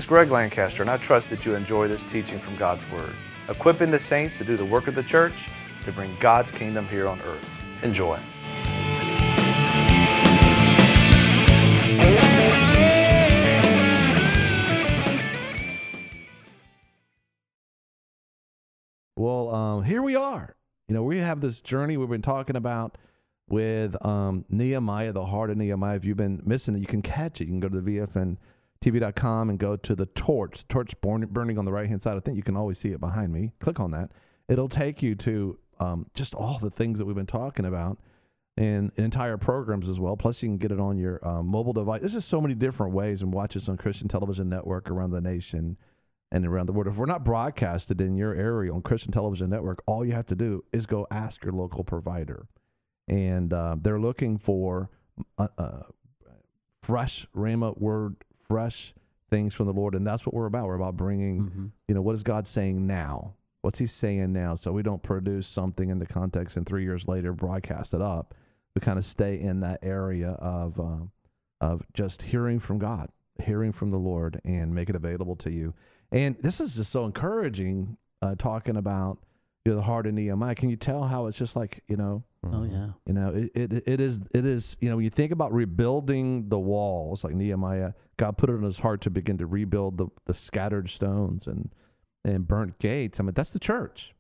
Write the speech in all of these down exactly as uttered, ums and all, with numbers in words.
is Greg Lancaster, and I trust that you enjoy this teaching from God's Word, equipping the saints to do the work of the church to bring God's kingdom here on earth. Enjoy. Well, um, here we are. You know, we have this journey we've been talking about with um, Nehemiah, the heart of Nehemiah. If you've been missing it, you can catch it. You can go to the V F N T V dot com and go to the torch, torch burning on the right-hand side. I think you can always see it behind me. Click on that. It'll take you to um, just all the things that we've been talking about and entire programs as well. Plus, you can get it on your um, mobile device. There's just so many different ways, and watch us on Christian Television Network around the nation and around the world. If we're not broadcasted in your area on Christian Television Network, all you have to do is go ask your local provider. And uh, they're looking for uh, uh, fresh Rhema word, fresh things from the Lord. And that's what we're about. We're about bringing, mm-hmm. you know, what is God saying now? What's he saying now? So we don't produce something in the context and three years later broadcast it up. We kind of stay in that area of uh, of just hearing from God, hearing from the Lord, and make it available to you. And this is just so encouraging, uh, talking about, you know, the heart of Nehemiah. Can you tell how it's just like, you know, oh yeah, you know, it, it it is it is you know, when you think about rebuilding the walls, like Nehemiah, God put it in his heart to begin to rebuild the, the scattered stones and and burnt gates. I mean, that's the church.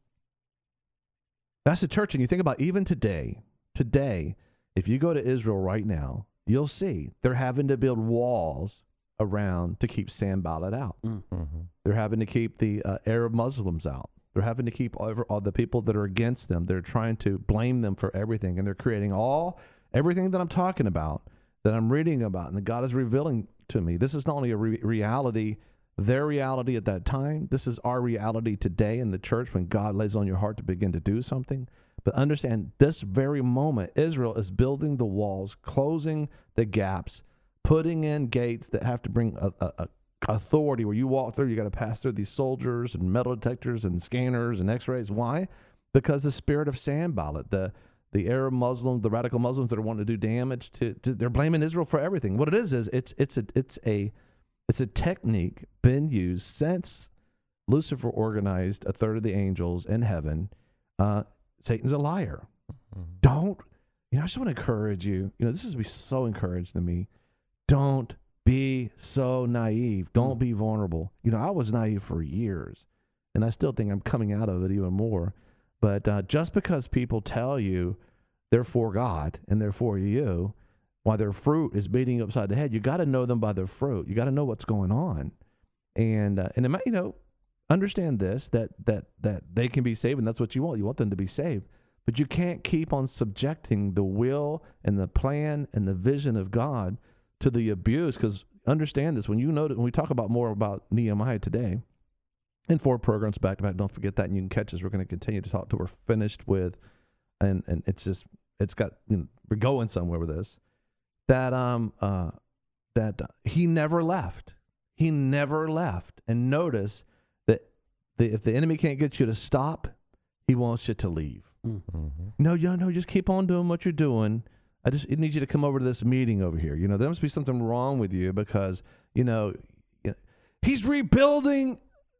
That's the church. And you think about even today, today, if you go to Israel right now, you'll see they're having to build walls around to keep Sanballat out. Mm-hmm. They're having to keep the uh, Arab Muslims out. They're having to keep all, all the people that are against them. They're trying to blame them for everything, and they're creating all everything that I'm talking about, that I'm reading about, and that God is revealing to me. This is not only a re- reality, their reality at that time. This is our reality today in the church when God lays on your heart to begin to do something. But understand, this very moment, Israel is building the walls, closing the gaps, putting in gates that have to bring a, a, a authority where you walk through, you got to pass through these soldiers and metal detectors and scanners and x-rays. Why? Because the spirit of Sanballat, the the Arab Muslims, the radical Muslims that are wanting to do damage to, to they're blaming Israel for everything. What it is is it's it's a it's a it's a technique been used since Lucifer organized a third of the angels in heaven. Uh, Satan's a liar. Mm-hmm. Don't, you know, I just want to encourage you. You know, this is be so encouraging to me. Don't be so naive. Don't be vulnerable. You know, I was naive for years, and I still think I'm coming out of it even more. But uh, just because people tell you they're for God and they're for you, while their fruit is beating you upside the head, you got to know them by their fruit. You got to know what's going on, and uh, and it might, you know, understand this, that that that they can be saved, and that's what you want. You want them to be saved, but you can't keep on subjecting the will and the plan and the vision of God to the abuse, because understand this, when you know that, when we talk about more about Nehemiah today, in four programs back to back, don't forget that, and you can catch us. We're going to continue to talk till we're finished with, and and it's just, it's got, you know, we're going somewhere with this, that um uh that he never left. He never left. And notice that the, if the enemy can't get you to stop, he wants you to leave. Mm-hmm. No, you no, just keep on doing what you're doing. I just I need you to come over to this meeting over here. You know, there must be something wrong with you because, you know, you know he's rebuilding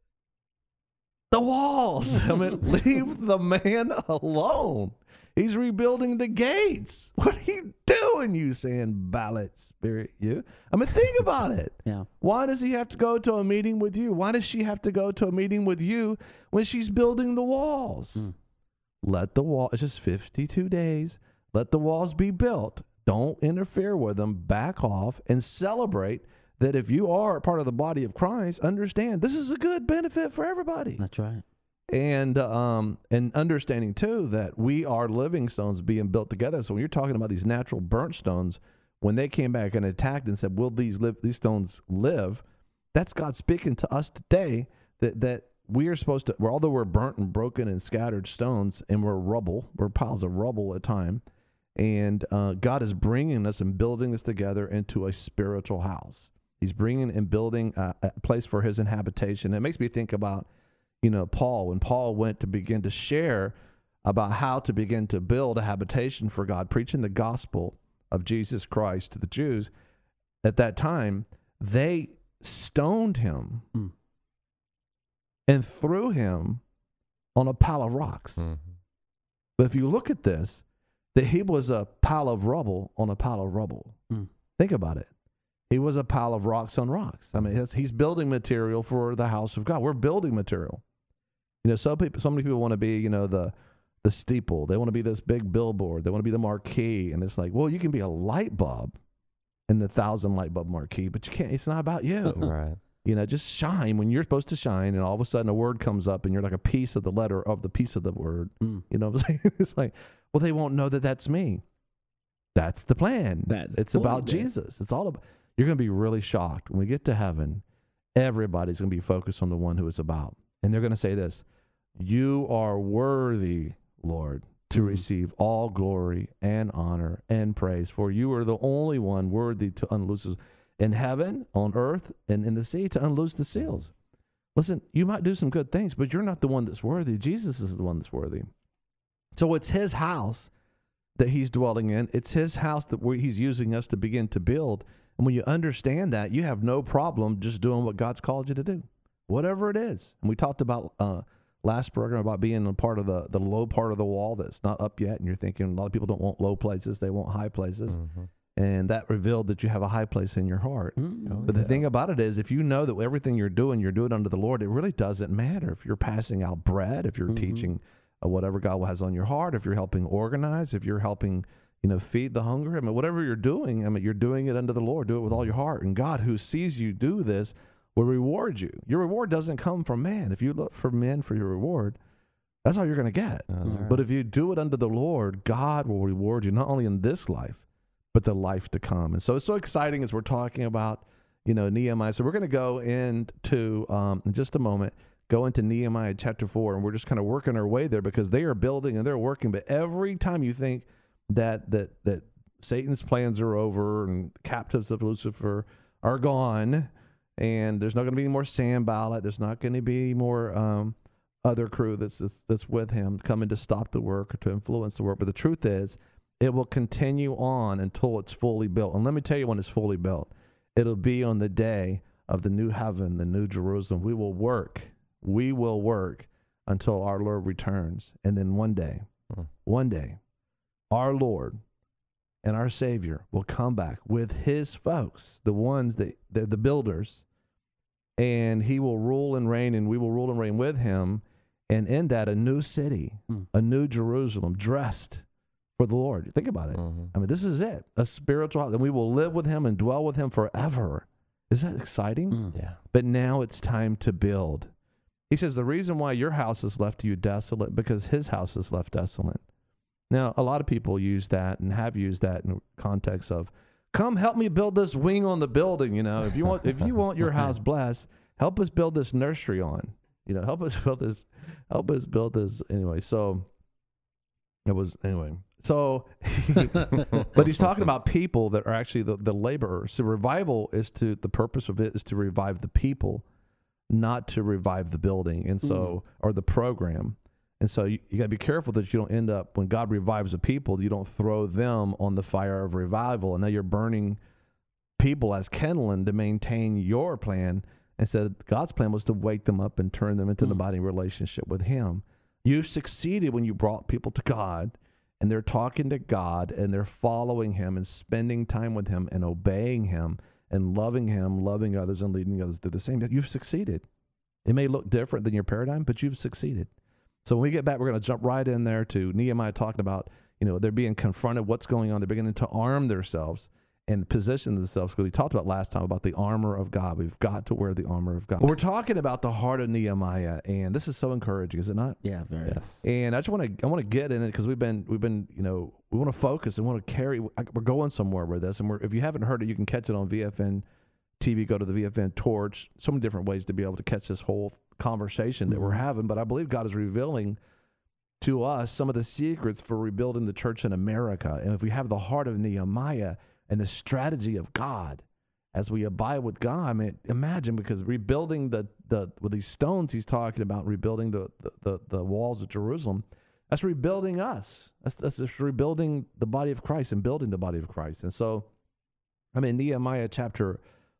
the walls. I mean, leave the man alone. He's rebuilding the gates. What are you doing, you Sanballat spirit, you? I mean, think about it. Yeah. Why does he have to go to a meeting with you? Why does she have to go to a meeting with you when she's building the walls? Mm. Let the wall, it's just fifty-two days. Let the walls be built. Don't interfere with them. Back off and celebrate that if you are part of the body of Christ, understand this is a good benefit for everybody. That's right. And um, and understanding, too, that we are living stones being built together. So when you're talking about these natural burnt stones, when they came back and attacked and said, will these live, these stones live? That's God speaking to us today that, that we are supposed to, although we're burnt and broken and scattered stones and we're rubble, we're piles of rubble at time, and uh, God is bringing us and building us together into a spiritual house. He's bringing and building a, a place for his inhabitation. It makes me think about, you know, Paul, when Paul went to begin to share about how to begin to build a habitation for God, preaching the gospel of Jesus Christ to the Jews. At that time, they stoned him Mm. and threw him on a pile of rocks. Mm-hmm. But if you look at this, that he was a pile of rubble on a pile of rubble. Mm. Think about it. He was a pile of rocks on rocks. I mean, he's, he's building material for the house of God. We're building material. You know, so people, so many people want to be, you know, the the steeple. They want to be this big billboard. They want to be the marquee. And it's like, well, you can be a light bulb in the thousand light bulb marquee, but you can't. It's not about you. Right. You know, just shine when you're supposed to shine, and all of a sudden a word comes up, and you're like a piece of the letter of the piece of the word. Mm. You know what I'm saying? It's like, well, they won't know that that's me. That's the plan. That's it's the about point there. Jesus. It's all about. You're going to be really shocked when we get to heaven. Everybody's going to be focused on the one who it's about, and they're going to say this: "You are worthy, Lord, to Mhm. receive all glory and honor and praise, for you are the only one worthy to unloose the- in heaven, on earth, and in the sea to unloose the seals." Listen, you might do some good things, but you're not the one that's worthy. Jesus is the one that's worthy. So it's his house that he's dwelling in. It's his house that we he's using us to begin to build. And when you understand that, you have no problem just doing what God's called you to do, whatever it is. And we talked about uh, last program about being a part of the, the low part of the wall that's not up yet. And you're thinking a lot of people don't want low places. They want high places. Mm-hmm. And that revealed that you have a high place in your heart. Mm. Oh, But the yeah. thing about it is, if you know that everything you're doing, you're doing unto the Lord, it really doesn't matter if you're passing out bread, if you're Mhm. teaching uh, whatever God has on your heart, if you're helping organize, if you're helping, you know, feed the hungry. I mean, whatever you're doing, I mean, you're doing it unto the Lord. Do it with all your heart. And God, who sees you do this, will reward you. Your reward doesn't come from man. If you look for men for your reward, that's all you're going to get. Oh, that's right. But if you do it unto the Lord, God will reward you, not only in this life, but the life to come. And so it's so exciting as we're talking about, you know, Nehemiah. So we're going to go into, um, in just a moment, go into Nehemiah chapter four, and we're just kind of working our way there because they are building and they're working. But every time you think that that that Satan's plans are over and captives of Lucifer are gone, and there's not going to be any more Sanballat, there's not going to be more um, other crew that's, that's that's with him coming to stop the work or to influence the work. But the truth is, it will continue on until it's fully built. And let me tell you when it's fully built. It'll be on the day of the new heaven, the new Jerusalem. We will work. We will work until our Lord returns. And then one day, Hmm. one day, our Lord and our Savior will come back with his folks, the ones that, the, the builders, and he will rule and reign, and we will rule and reign with him. And in that, a new city, Hmm. a new Jerusalem, dressed for the Lord. Think about it. Mhm. I mean, this is it, a spiritual house, and we will live with him and dwell with him forever. Is that exciting? Mm. Yeah. But now it's time to build. He says the reason why your house is left to you desolate, because his house is left desolate. Now, a lot of people use that and have used that in the context of, come help me build this wing on the building. You know, if you want, if you want your house blessed, help us build this nursery on. You know, help us build this, help us build this. Anyway, so it was, anyway. So, but he's talking about people that are actually the, the laborers. So revival is to, the purpose of it is to revive the people, not to revive the building. And so, or the program. And so you, you got to be careful that you don't end up, when God revives a people, you don't throw them on the fire of revival. And now you're burning people as kindling to maintain your plan. Instead, God's plan was to wake them up and turn them into an Mm. abiding relationship with him. You succeeded when you brought people to God, and they're talking to God, and they're following him and spending time with him and obeying him and loving him, loving others and leading others to the same. You've succeeded. It may look different than your paradigm, but you've succeeded. So when we get back, we're going to jump right in there to Nehemiah talking about, you know, they're being confronted, what's going on. They're beginning to arm themselves and position themselves, because we talked about last time about the armor of God. We've got to wear the armor of God. We're talking about the heart of Nehemiah, and this is so encouraging, is it not? Yeah, very. Yes. And I just want to I want to get in it because we've been we've been you know we want to focus and want to carry. We're going somewhere with this, and we're, if you haven't heard it, you can catch it on V F N T V. Go to the V F N Torch. So many different ways to be able to catch this whole conversation that we're Mhm. having. But I believe God is revealing to us some of the secrets for rebuilding the church in America. And if we have the heart of Nehemiah and the strategy of God as we abide with God, I mean, imagine, because rebuilding the, the with these stones he's talking about, rebuilding the, the, the, the walls of Jerusalem, that's rebuilding us. That's, that's just rebuilding the body of Christ and building the body of Christ. And so, I mean, Nehemiah chapter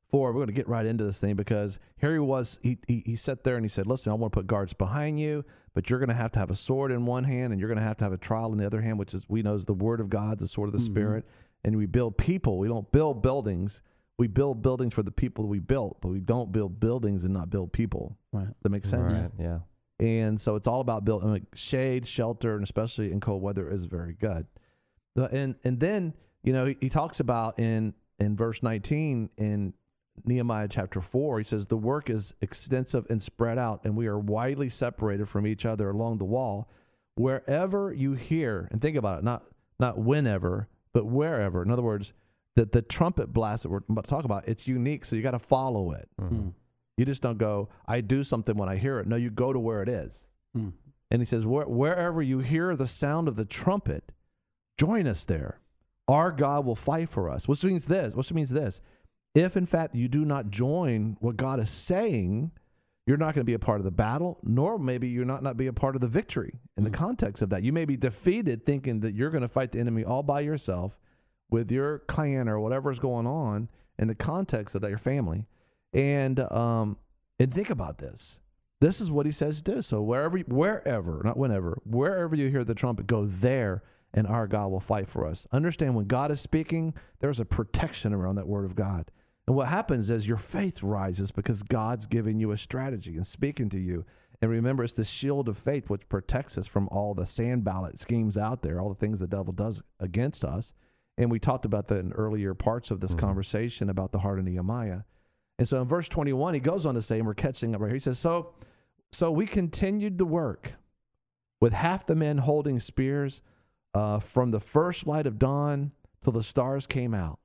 four, we're going to get right into this thing because here he was, he, he, he sat there and he said, listen, I want to put guards behind you, but you're going to have to have a sword in one hand and you're going to have to have a trowel in the other hand, which is, we know is the word of God, the sword of the mm-hmm. Spirit. And we build people. We don't build buildings. We build buildings for the people we built, but we don't build buildings and not build people. Right. Does that make sense? Right. Yeah. And so it's all about building. Like shade, shelter, and especially in cold weather is very good. The, and and then, you know, he, he talks about in, in verse nineteen in Nehemiah chapter four, he says, the work is extensive and spread out, and we are widely separated from each other along the wall. Wherever you hear, and think about it, not not whenever, but wherever. In other words, that the trumpet blast that we're about to talk about, it's unique, so you got to follow it. Mm-hmm. You just don't go, I do something when I hear it. No, you go to where it is. Mm. And he says, Where, wherever you hear the sound of the trumpet, join us there. Our God will fight for us. Which means this, which means this. If, in fact, you do not join what God is saying, you're not going to be a part of the battle, nor maybe you're not not be a part of the victory in mm. the context of that. You may be defeated thinking that you're going to fight the enemy all by yourself with your clan or whatever's going on in the context of that, your family. And um, and think about this. This is what he says to do. So wherever, wherever, not whenever, wherever you hear the trumpet, go there, and our God will fight for us. Understand, when God is speaking, there's a protection around that word of God. And what happens is your faith rises because God's giving you a strategy and speaking to you. And remember, it's the shield of faith which protects us from all the sand ballot schemes out there, all the things the devil does against us. And we talked about that in earlier parts of this mm-hmm. conversation about the heart of Nehemiah. And so in verse twenty-one, he goes on to say, and we're catching up right here, he says, so, so we continued the work with half the men holding spears uh, from the first light of dawn till the stars came out.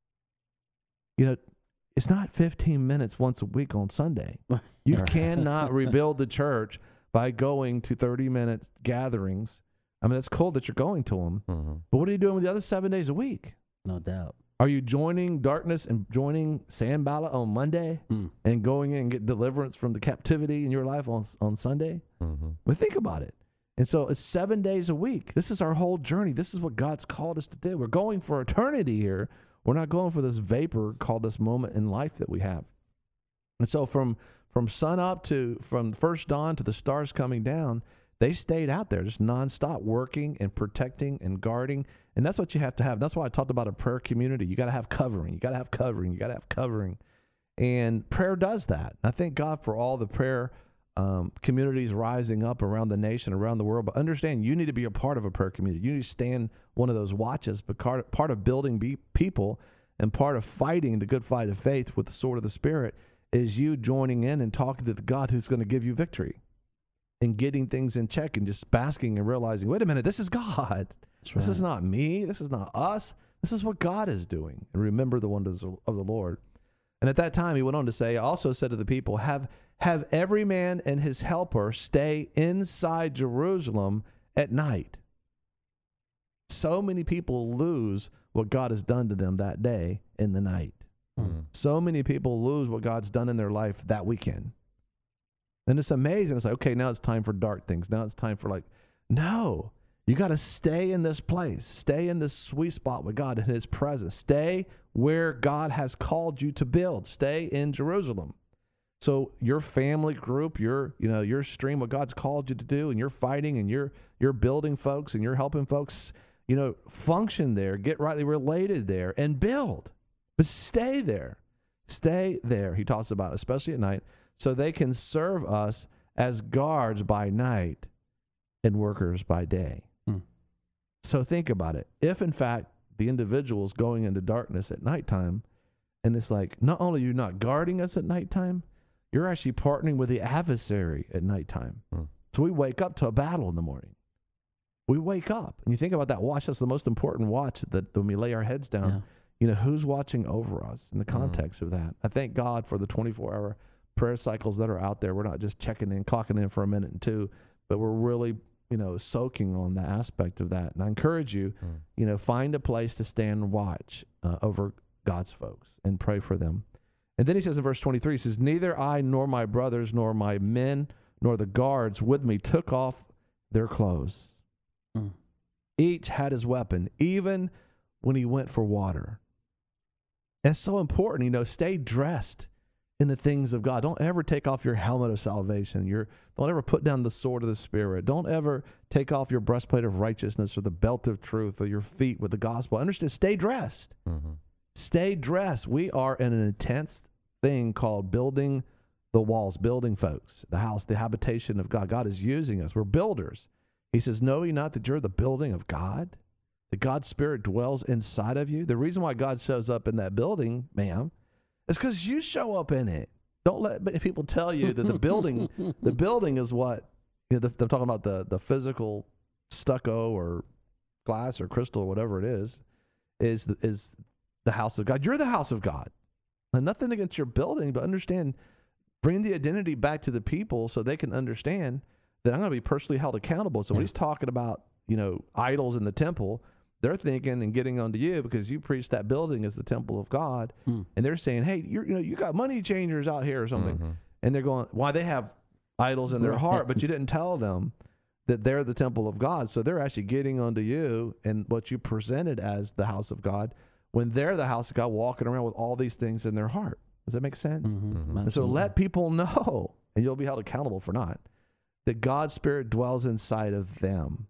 You know, it's not fifteen minutes once a week on Sunday. You cannot rebuild the church by going to thirty minute gatherings. I mean, it's cool that you're going to them, mm-hmm. but what are you doing with the other seven days a week? No doubt. Are you joining darkness and joining Sanballat on Monday mm. and going in and get deliverance from the captivity in your life on on Sunday? Mm-hmm. But think about it. And so it's seven days a week. This is our whole journey. This is what God's called us to do. We're going for eternity here. We're not going for this vapor called this moment in life that we have. And so from from sun up to, from first dawn to the stars coming down, they stayed out there just nonstop working and protecting and guarding. And that's what you have to have. That's why I talked about a prayer community. You got to have covering. You got to have covering. You got to have covering. And prayer does that. And I thank God for all the prayer um, communities rising up around the nation, around the world. But understand, you need to be a part of a prayer community. You need to stand one of those watches, but part of building be people and part of fighting the good fight of faith with the sword of the Spirit is you joining in and talking to the God who's going to give you victory and getting things in check and just basking and realizing, wait a minute, this is God. Right. This is not me. This is not us. This is what God is doing. And remember the wonders of the Lord. And at that time, he went on to say, I also said to the people, have, have every man and his helper stay inside Jerusalem at night. So many people lose what God has done to them that day in the night. Mm-hmm. So many people lose what God's done in their life that weekend. And it's amazing. It's like, okay, now it's time for dark things. Now it's time for like, no, you got to stay in this place. Stay in this sweet spot with God in his presence. Stay where God has called you to build. Stay in Jerusalem. So your family group, your, you know, your stream, what God's called you to do, and you're fighting and you're, you're building folks and you're helping folks, you know, function there, get rightly related there and build, but stay there, stay there. He talks about, especially at night, so they can serve us as guards by night and workers by day. Hmm. So think about it. If, in fact, the individual is going into darkness at nighttime, and it's like, not only are you not guarding us at nighttime, you're actually partnering with the adversary at nighttime. Hmm. So we wake up to a battle in the morning. We wake up. And you think about that watch, that's the most important watch, that when we lay our heads down, yeah. you know, who's watching over us in the context hmm. of that? I thank God for the twenty-four hour prayer cycles that are out there. We're not just checking in, clocking in for a minute and two, but we're really, you know, soaking on the aspect of that. And I encourage you, mm. you know, find a place to stand and watch uh, over God's folks and pray for them. And then he says in verse twenty-three, he says, neither I nor my brothers nor my men nor the guards with me took off their clothes. Mm. Each had his weapon, even when he went for water. And it's so important, you know, stay dressed in the things of God. Don't ever take off your helmet of salvation. Your, don't ever put down the sword of the Spirit. Don't ever take off your breastplate of righteousness or the belt of truth or your feet with the gospel. Understand, stay dressed. Mm-hmm. Stay dressed. We are in an intense thing called building the walls, building folks, the house, the habitation of God. God is using us. We're builders. He says, know ye not that you're the building of God? That God's Spirit dwells inside of you? The reason why God shows up in that building, ma'am, is because you show up in it. Don't let people tell you that the building, the building is what, you know, the, I'm talking about the, the physical stucco or glass or crystal or whatever it is, is the, is the house of God. You're the house of God. And nothing against your building, but understand, bring the identity back to the people so they can understand that I'm going to be personally held accountable. So when Yeah. he's talking about, you know, idols in the temple, they're thinking and getting onto you because you preach that building as the temple of God. Mm. And they're saying, hey, you're, you know, you got money changers out here or something. Mm-hmm. And they're going, why they have idols in their heart, but you didn't tell them that they're the temple of God. So they're actually getting onto you and what you presented as the house of God when they're the house of God walking around with all these things in their heart. Does that make sense? Mm-hmm. And so Absolutely. let people know, and you'll be held accountable for not, that God's Spirit dwells inside of them.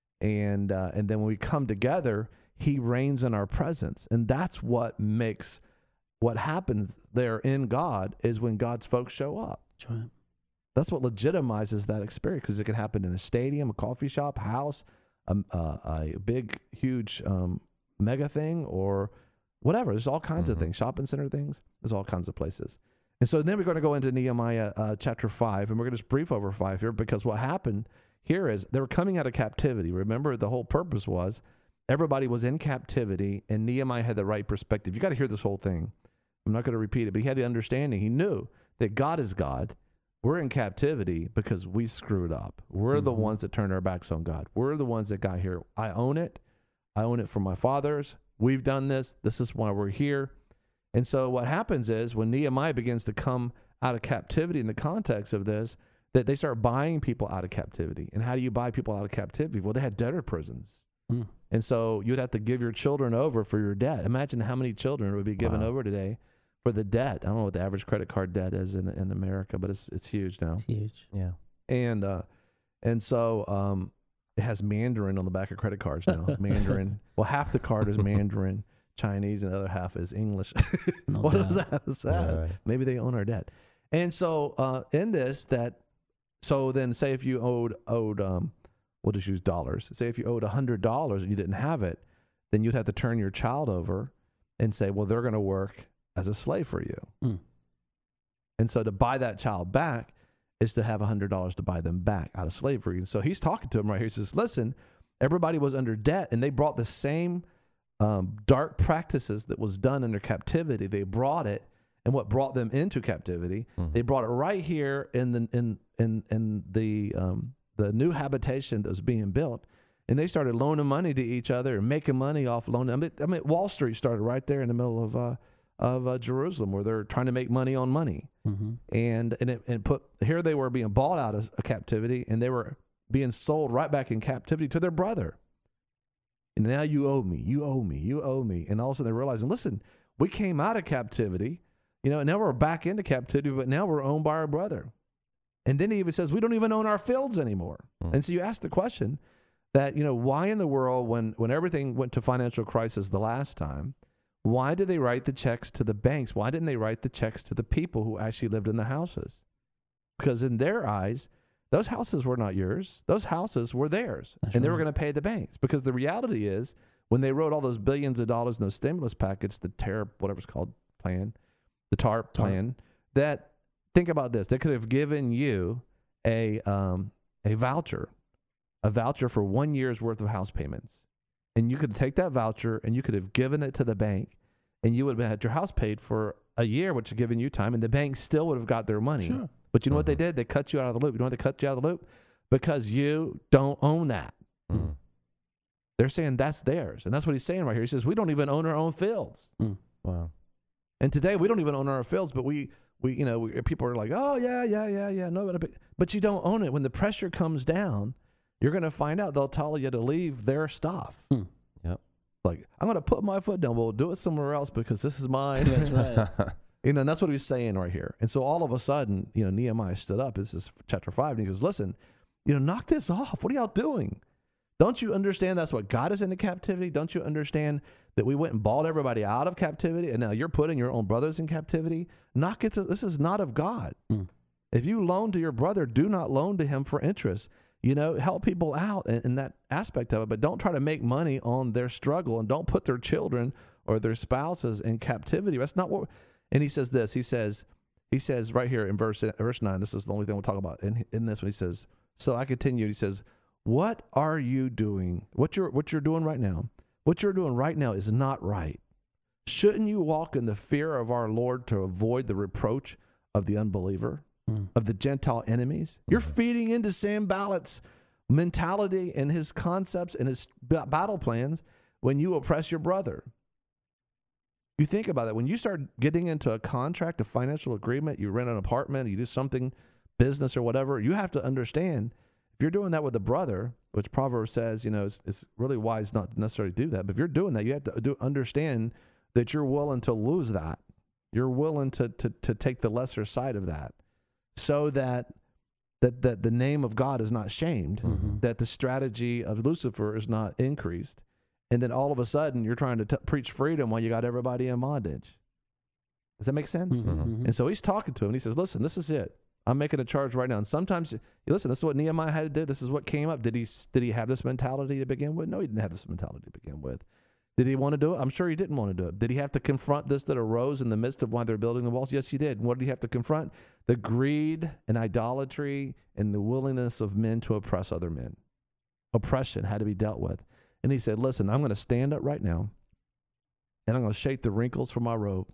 And uh, and then when we come together, he reigns in our presence. And that's what makes, what happens there in God is when God's folks show up. That's right. That's what legitimizes that experience, because it can happen in a stadium, a coffee shop, house, a, a, a big, huge um, mega thing, or whatever. There's all kinds Mm-hmm. of things, shopping center things. There's all kinds of places. And so then we're going to go into Nehemiah uh, chapter five, and we're going to just brief over five here, because what happened here is they were coming out of captivity. Remember, the whole purpose was everybody was in captivity, and Nehemiah had the right perspective. You got to hear this whole thing. I'm not going to repeat it, but he had the understanding. He knew that God is God. We're in captivity because we screwed up. We're Mm-hmm. the ones that turned our backs on God. We're the ones that got here. I own it. I own it from my fathers. We've done this. This is why we're here. And so what happens is when Nehemiah begins to come out of captivity in the context of this, that they start buying people out of captivity. And how do you buy people out of captivity? Well, they had debtor prisons. Mm. And so you'd have to give your children over for your debt. Imagine how many children would be given Wow. over today for the debt. I don't know what the average credit card debt is in in America, but it's it's huge now. It's huge. Yeah. And uh, and so um, it has Mandarin on the back of credit cards now. Mandarin. Well, half the card is Mandarin Chinese, and the other half is English. No what doubt. does that have sad? Yeah, right. Maybe they own our debt. And so uh, in this, that so then say if you owed owed um, we'll just use dollars. Say if you owed a hundred dollars and you didn't have it, then you'd have to turn your child over and say, well, they're going to work as a slave for you. Mm. And so to buy that child back is to have a hundred dollars to buy them back out of slavery. And so he's talking to him right here. He says, listen, everybody was under debt, and they brought the same um, dark practices that was done under captivity. They brought it, and what brought them into captivity, Mm-hmm. Mhm. they brought it right here in the in in in the um, the new habitation that was being built. And they started loaning money to each other and making money off loaning. I mean, I mean, Wall Street started right there in the middle of uh, of uh, Jerusalem, where they're trying to make money on money. Mm-hmm. And and it, and put here they were being bought out of a captivity, and they were being sold right back in captivity to their brother. And now you owe me, you owe me, you owe me. And all of a sudden they're realizing, listen, we came out of captivity, you know, and now we're back into captivity, but now we're owned by our brother. And then he even says, we don't even own our fields anymore. Hmm. And so you ask the question that, you know, why in the world, when, when everything went to financial crisis the last time, why did they write the checks to the banks? Why didn't they write the checks to the people who actually lived in the houses? Because in their eyes, those houses were not yours. Those houses were theirs. That's and they were right. going to pay the banks. Because the reality is, when they wrote all those billions of dollars in those stimulus packets, the TARP, whatever it's called, plan, the TARP plan, that, think about this, they could have given you a um, a voucher, a voucher for one year's worth of house payments. And you could take that voucher and you could have given it to the bank, and you would have had your house paid for a year, which would have given you time, and the bank still would have got their money. Sure. But you know what they Mhm. did? They cut you out of the loop. You know why they cut you out of the loop? Because you don't own that. Mhm. They're saying that's theirs. And that's what he's saying right here. He says, we don't even own our own fields. Wow. And today we don't even own our fields, but we, we you know, we, people are like, oh, yeah, yeah, yeah, yeah. No, but, but you don't own it. When the pressure comes down, you're going to find out they'll tell you to leave their stuff. Hmm. Yep. Like, I'm going to put my foot down. Well, do it somewhere else because this is mine. That's right. You know, and that's what he's saying right here. And so all of a sudden, you know, Nehemiah stood up. This is chapter five. And he goes, listen, you know, knock this off. What are y'all doing? Don't you understand that's what got us into captivity? Don't you understand that we went and bought everybody out of captivity and now you're putting your own brothers in captivity? Knock it. To, this is not of God. Mm. If you loan to your brother, do not loan to him for interest. You know, help people out in, in that aspect of it, but don't try to make money on their struggle and don't put their children or their spouses in captivity. That's not what. And he says this. He says, he says right here in verse verse nine. This is the only thing we'll talk about in in this one. He says, so I continue. He says, what are you doing? What you're what you're doing right now? What you're doing right now is not right. Shouldn't you walk in the fear of our Lord to avoid the reproach of the unbeliever, mm. of the Gentile enemies? You're feeding into Sanballat's mentality and his concepts and his b- battle plans when you oppress your brother. You think about it. When you start getting into a contract, a financial agreement, you rent an apartment, you do something, business or whatever, you have to understand if you're doing that with a brother, which Proverbs says, you know, it's, it's really wise not to necessarily do that. But if you're doing that, you have to do, understand that you're willing to lose that. You're willing to, to, to take the lesser side of that so that, that, that the name of God is not shamed, mm-hmm. that the strategy of Lucifer is not increased. And then all of a sudden, you're trying to t- preach freedom while you got everybody in bondage. Does that make sense? Mm-hmm, mm-hmm. And so he's talking to him. And he says, listen, this is it. I'm making a charge right now. And sometimes, listen, this is what Nehemiah had to do. This is what came up. Did he did he have this mentality to begin with? No, he didn't have this mentality to begin with. Did he want to do it? I'm sure he didn't want to do it. Did he have to confront this that arose in the midst of why they're building the walls? Yes, he did. And what did he have to confront? The greed and idolatry and the willingness of men to oppress other men. Oppression had to be dealt with. And he said, listen, I'm going to stand up right now, and I'm going to shake the wrinkles from my robe.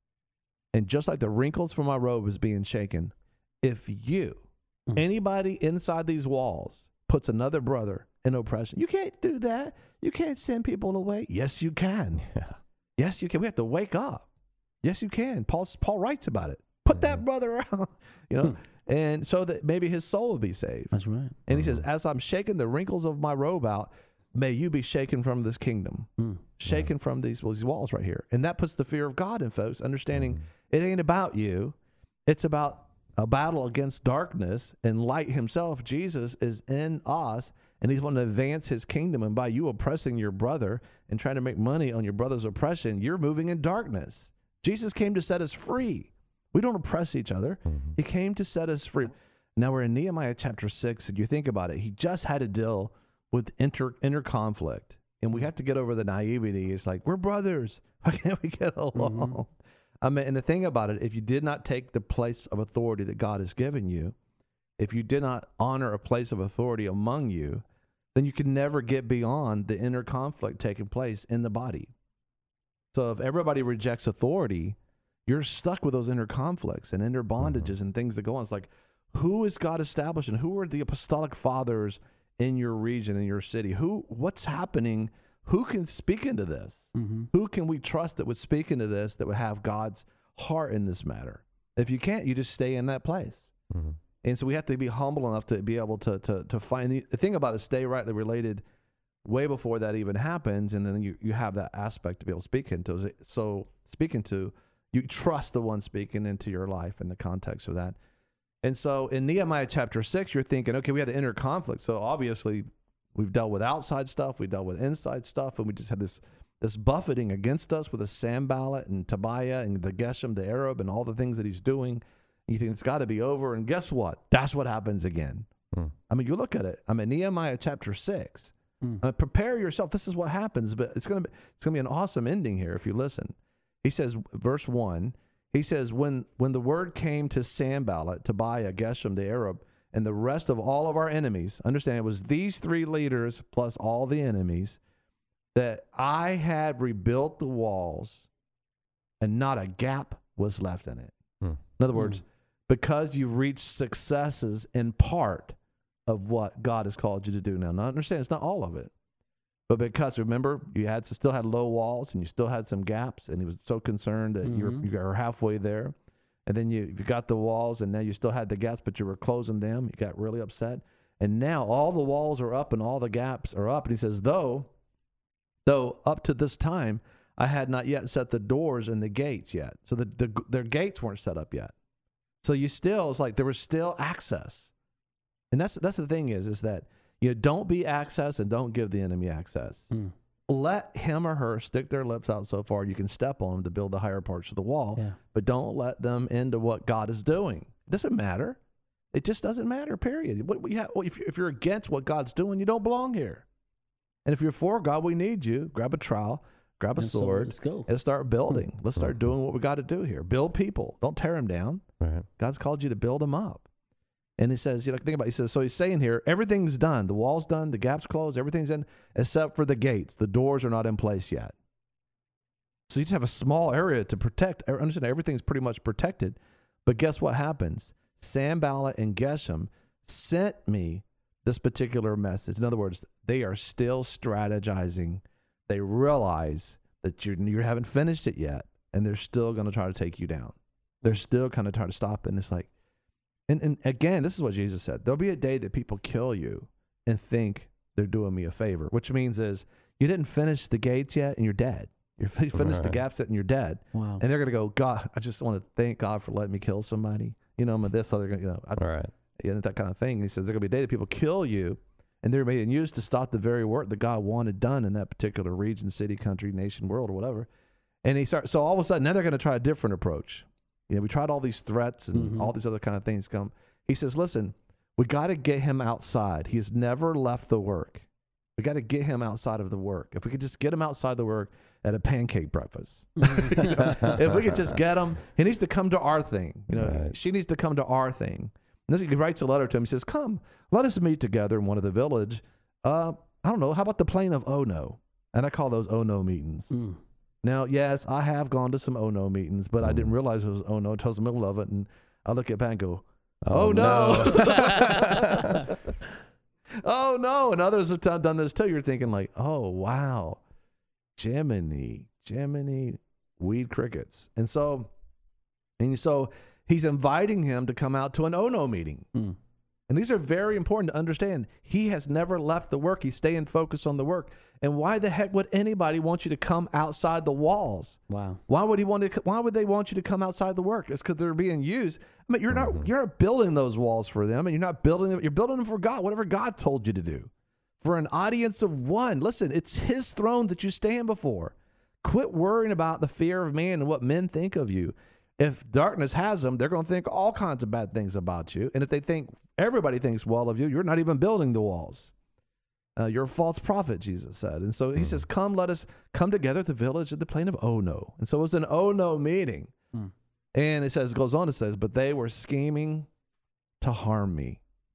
And just like the wrinkles from my robe is being shaken, if you, mm-hmm. anybody inside these walls, puts another brother in oppression, you can't do that. You can't send people away. Yes, you can. Yeah. Yes, you can. We have to wake up. Yes, you can. Paul, Paul writes about it. Put mm-hmm. that brother out, you know, mm-hmm. and so that maybe his soul will be saved. That's right. And mm-hmm. he says, as I'm shaking the wrinkles of my robe out, may you be shaken from this kingdom, mm. shaken yeah. from these, well, these walls right here. And that puts the fear of God in folks, understanding mm. it ain't about you. It's about a battle against darkness, and light himself, Jesus, is in us, and he's wanting to advance his kingdom. And by you oppressing your brother and trying to make money on your brother's oppression, you're moving in darkness. Jesus came to set us free. We don't oppress each other. Mm-hmm. He came to set us free. Now we're in Nehemiah chapter six, and you think about it. He just had to deal with inter, inner conflict. And we have to get over the naivety. It's like, we're brothers. How can't we get along? Mm-hmm. I mean, and the thing about it, if you did not take the place of authority that God has given you, if you did not honor a place of authority among you, then you can never get beyond the inner conflict taking place in the body. So if everybody rejects authority, you're stuck with those inner conflicts and inner bondages mm-hmm. and things that go on. It's like, who is God establishing? Who are the apostolic fathers in your region, in your city? Who, what's happening? Who can speak into this? Mm-hmm. Who can we trust that would speak into this, that would have God's heart in this matter? If you can't, you just stay in that place. Mm-hmm. And so we have to be humble enough to be able to to to find the, the thing about it, stay rightly related way before that even happens, and then you, you have that aspect to be able to speak into. So speaking to, you trust the one speaking into your life in the context of that. And so in Nehemiah chapter six, you're thinking, okay, we had the inner conflict. So obviously we've dealt with outside stuff, we dealt with inside stuff, and we just had this this buffeting against us with a Sanballat and Tobiah and the Geshem, the Arab, and all the things that he's doing. You think it's got to be over, and guess what? That's what happens again. Hmm. I mean, you look at it. I mean, Nehemiah chapter six. Hmm. I mean, prepare yourself. This is what happens, but it's gonna be it's gonna be an awesome ending here if you listen. He says, verse one. He says, when when the word came to Sanballat, Tobiah, Geshem, the Arab, and the rest of all of our enemies, understand it was these three leaders plus all the enemies, that I had rebuilt the walls, and not a gap was left in it. Hmm. In other words, hmm. because you've reached successes in part of what God has called you to do now. Now, understand, it's not all of it. But because, remember, you had still had low walls and you still had some gaps, and he was so concerned that mm-hmm. you, were, you were halfway there. And then you, you got the walls, and now you still had the gaps, but you were closing them. You got really upset. And now all the walls are up and all the gaps are up. And he says, though Though up to this time, I had not yet set the doors and the gates yet. So the, the their gates weren't set up yet. So you still, it's like there was still access. And that's that's the thing is, is that you don't be access and don't give the enemy access. Mm. Let him or her stick their lips out so far you can step on them to build the higher parts of the wall. Yeah. But don't let them into what God is doing. It doesn't matter. It just doesn't matter, period. What, what you have, if, you're, if you're against what God's doing, you don't belong here. And if you're for God, we need you. Grab a trowel, grab a And so sword, let's go. and start building. Let's start doing what we got to do here. Build people. Don't tear them down. Right. God's called you to build them up. And he says, you know, think about it. He says, so he's saying here, everything's done. The wall's done. The gap's closed. Everything's in, except for the gates. The doors are not in place yet. So you just have a small area to protect. Understand, everything's pretty much protected. But guess what happens? Sanballat and Geshem sent me this particular message. In other words, they are still strategizing. They realize that you you haven't finished it yet, and they're still going to try to take you down. They're still kind of trying to stop it. And it's like, and, and again, this is what Jesus said. There'll be a day that people kill you and think they're doing me a favor, which means is you didn't finish the gates yet, and you're dead. You're you finished Right. the gaps yet, and you're dead. Wow. And they're going to go, God, I just want to thank God for letting me kill somebody. You know, I'm this other, you know, I, All right. you know, that kind of thing. And he says there's going to be a day that people kill you, and they're being used to stop the very work that God wanted done in that particular region, city, country, nation, world, or whatever. And he starts. So all of a sudden, now they're going to try a different approach. You know, we tried all these threats and Mhm. all these other kind of things come. He says, listen, we got to get him outside. He's never left the work. We got to get him outside of the work. If we could just get him outside the work at a pancake breakfast, if we could just get him, he needs to come to our thing. You know, Right. she needs to come to our thing. And this, he writes a letter to him. He says, come, let us meet together in one of the village. Uh, I don't know. How about the plain of Ono? And I call those Ono meetings. Mm. Now, yes, I have gone to some Ono meetings, but I didn't Mm. realize it was Ono until I was in the middle of it. And I look at Pat and go, Oh, oh, no. Oh, no. And others have t- done this too. You're thinking like, oh, wow. Jiminy, Jiminy, weed crickets. And so, and so he's inviting him to come out to an Ono meeting. Mm. And these are very important to understand. He has never left the work. He's staying focused on the work. And why the heck would anybody want you to come outside the walls? Wow. Why would he want to? Why would they want you to come outside the work? It's because they're being used. I mean, you're not Mhm. you're not building those walls for them, and you're not building them. You're building them for God, whatever God told you to do, for an audience of one. Listen, it's His throne that you stand before. Quit worrying about the fear of man and what men think of you. If darkness has them, they're going to think all kinds of bad things about you. And if they think everybody thinks well of you, you're not even building the walls. Uh, you're a false prophet, Jesus said. And so he Mhm. says, come, let us come together at the village at the plain of Ono. And so it was an Ono meeting. Hmm. And it says, it goes on, it says, but they were scheming to harm me.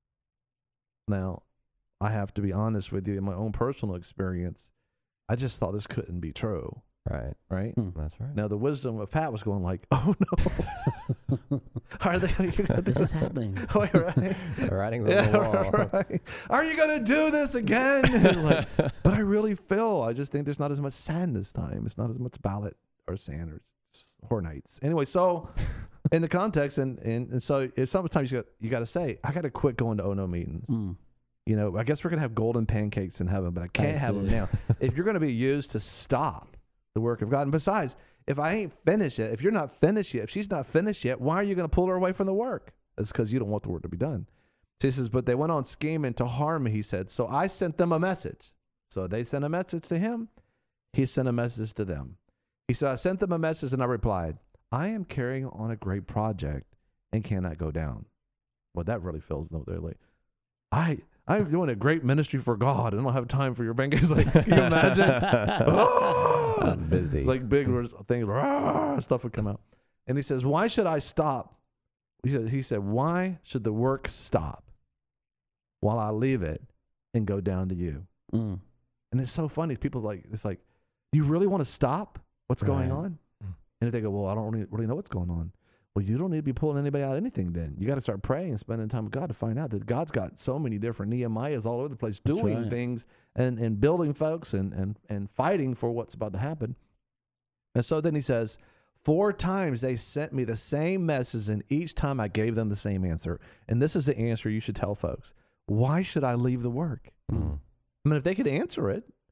Now, I have to be honest with you, in my own personal experience, I just thought this couldn't be true, Right. right? Hmm. That's right. Now, the wisdom of Pat was going like, oh, no. Are they going to do This is happening. Oh, right. The writing's on Yeah, the wall. right. Are you going to do this again? Like, but I really feel, I just think there's not as much sand this time. It's not as much ballot or sand or s- hornites. Anyway, so in the context, and, and, and so it's sometimes you got, you got to say, I got to quit going to Ono meetings. Mm. You know, I guess we're going to have golden pancakes in heaven, but I can't I have them see. now. If you're going to be used to stop the work of God, and besides, if I ain't finished yet, if you're not finished yet, if she's not finished yet, why are you going to pull her away from the work? It's because you don't want the work to be done. So he says, but they went on scheming to harm me, he said. So I sent them a message. So they sent a message to him. He sent a message to them. He said, I sent them a message and I replied, I am carrying on a great project and cannot go down. Well, that really feels no, they're like, I, I'm doing a great ministry for God and I don't have time for your pancakes. Like, can you imagine? Oh! I'm busy. It's like big words, things, rah, stuff would come out. And he says, why should I stop? He said, he said, why should the work stop while I leave it and go down to you? Mm. And it's so funny. People like, it's like, do you really want to stop what's going Right. on? And if they go, well, I don't really, really know what's going on. Well, you don't need to be pulling anybody out of anything then. You got to start praying and spending time with God to find out that God's got so many different Nehemiahs all over the place That's doing right. things and, and building folks and, and, and fighting for what's about to happen. And so then he says, four times they sent me the same message, and each time I gave them the same answer. And this is the answer you should tell folks. Why should I leave the work? Mm. I mean, if they could answer it,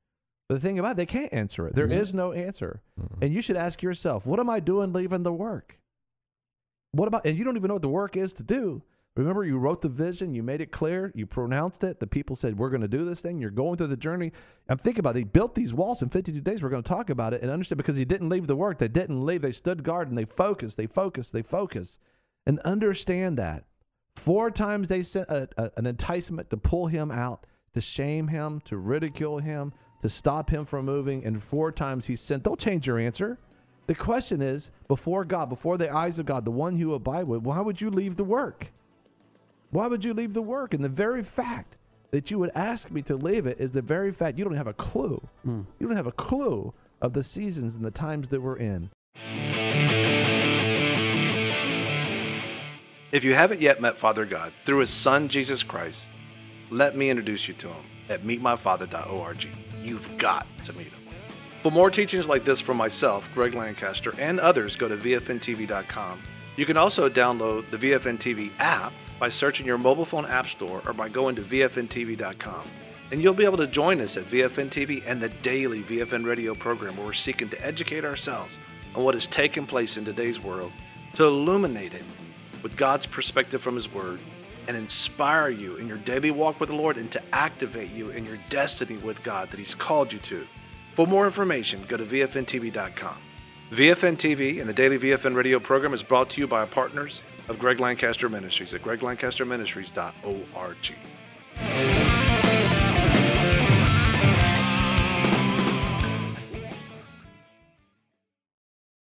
But the thing about it, they can't answer it. There Mhm. is no answer. Mhm. And you should ask yourself, what am I doing leaving the work? What about, and you don't even know what the work is to do. Remember, you wrote the vision, you made it clear, you pronounced it. The people said, we're going to do this thing. You're going through the journey. I'm thinking about it. They built these walls in fifty-two days. We're going to talk about it and understand, because he didn't leave the work. They didn't leave. They stood guard and they focused, they focused, they focused. And understand that. Four times they sent a, a, an enticement to pull him out, to shame him, to ridicule him, to stop him from moving. And four times he sent, don't change your answer. The question is, before God, before the eyes of God, the one you abide with, why would you leave the work? Why would you leave the work? And the very fact that you would ask me to leave it is the very fact you don't have a clue. Mm. You don't have a clue of the seasons and the times that we're in. If you haven't yet met Father God through his Son, Jesus Christ, let me introduce you to him at meet my father dot org. You've got to meet him. For more teachings like this from myself, Greg Lancaster, and others, go to V F N T V dot com. You can also download the V F N T V app by searching your mobile phone app store or by going to V F N T V dot com. And you'll be able to join us at V F N T V and the daily V F N radio program, where we're seeking to educate ourselves on what is taking place in today's world, to illuminate it with God's perspective from his word, and inspire you in your daily walk with the Lord, and to activate you in your destiny with God that he's called you to. For more information, go to V F N T V dot com. V F N T V and the daily V F N radio program is brought to you by our partners of Greg Lancaster Ministries at Greg Lancaster Ministries dot org.